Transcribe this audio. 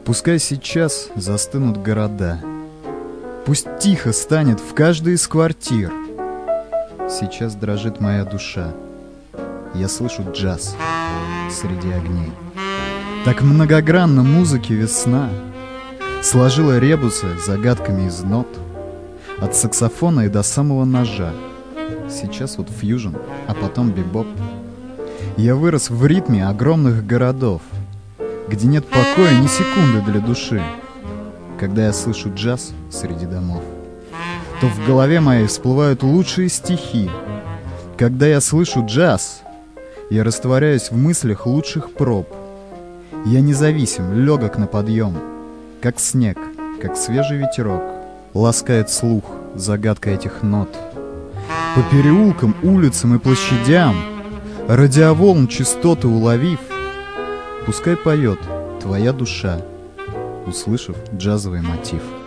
Пускай сейчас застынут города, пусть тихо станет в каждой из квартир. Сейчас дрожит моя душа, я слышу джаз среди огней. Так многогранна музыки весна, сложила ребусы загадками из нот, от саксофона и до самого ножа. Сейчас вот фьюжн, а потом бибоп. Я вырос в ритме огромных городов, где нет покоя ни секунды для души. Когда я слышу джаз среди домов, то в голове моей всплывают лучшие стихи. Когда я слышу джаз, я растворяюсь в мыслях лучших проб. Я независим, легок на подъем, как снег, как свежий ветерок. Ласкает слух загадка этих нот. По переулкам, улицам и площадям, радиоволн частоты уловив, пускай поет твоя душа, услышав джазовый мотив.